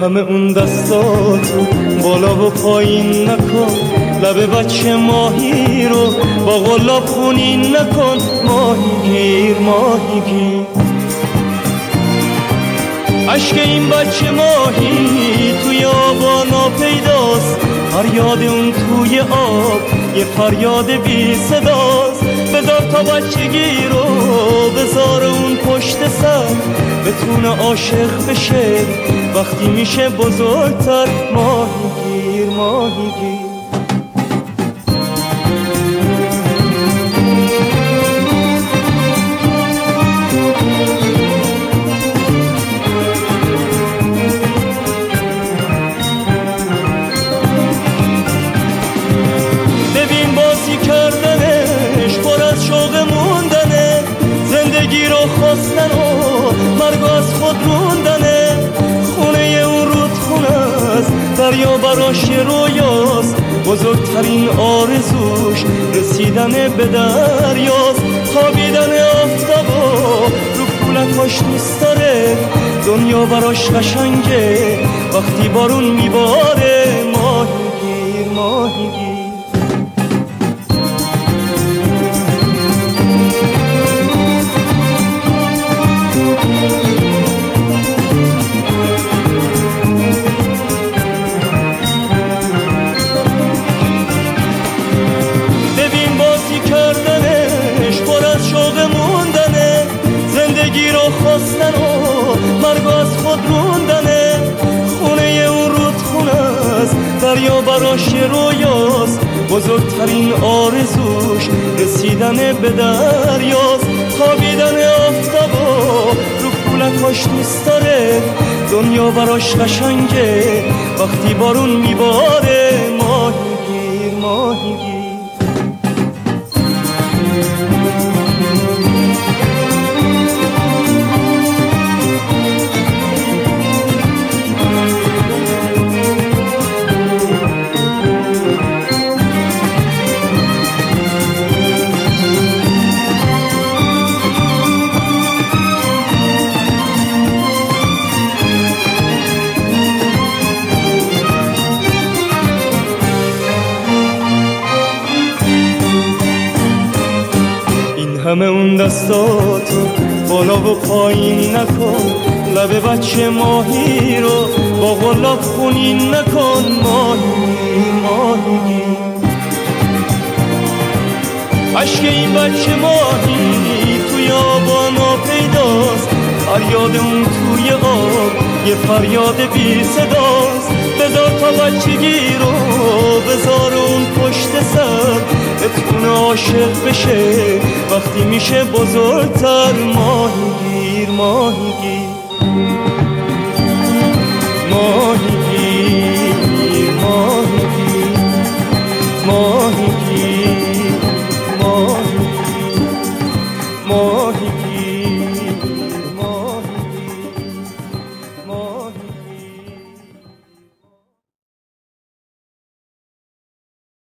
همه اون دستاتو بالا و پایین نکن، لب بچه ماهی رو با قلاب خونین نکن. ماهیگیر ماهیگیر، عشق این بچه ماهی توی آبا ناپیداست، فریاد اون توی آب یه فریاد بی صداست. بذار تا بچگی رو بذار اون پشت سر، بتونه عاشق بشه وقتی میشه بزرگتر. ماهیگیر ماهیگیر، ببین بازی کردنش پر از شوق موندنه، زندگی رو خواستن و مرگ از خود روندنه. خونه اون رودخونه است، دریا براش رویاست، بزرگترین آرزوش رسیدن به دریاست. خوابیدن آفتابا رو کولکاش دوست داره، دنیا براش قشنگه وقتی بارون میباره. ماهیگیر ماهیگیر، ببین بازی کردنش پر از شوق موندنه، زندگی رو خواستن و مرگ از خود روندنه. خونه اون رودخونه است، دریا براش رویاست، بزرگترین آرزوش رسیدن به دریاست. خوابیدن آفتابا رو کولکاش دوست داره، دنیا براش قشنگه وقتی بارون میباره. ماهیگیر ماهیگیر، همه اون دستاتو بالا و پایین نکن، لب بچه ماهی رو با قلاب خونین نکن. ماهیگیر ماهیگیر، عشق این بچه ماهی توی آبا ناپیداست، فریاد اون توی آب یه فریاد بی صداست. بذار تا بچگی رو بذار اون پشت سر، بتونه عاشق بشه وقتی میشه بزرگتر. ماهیگیر ماهیگیر.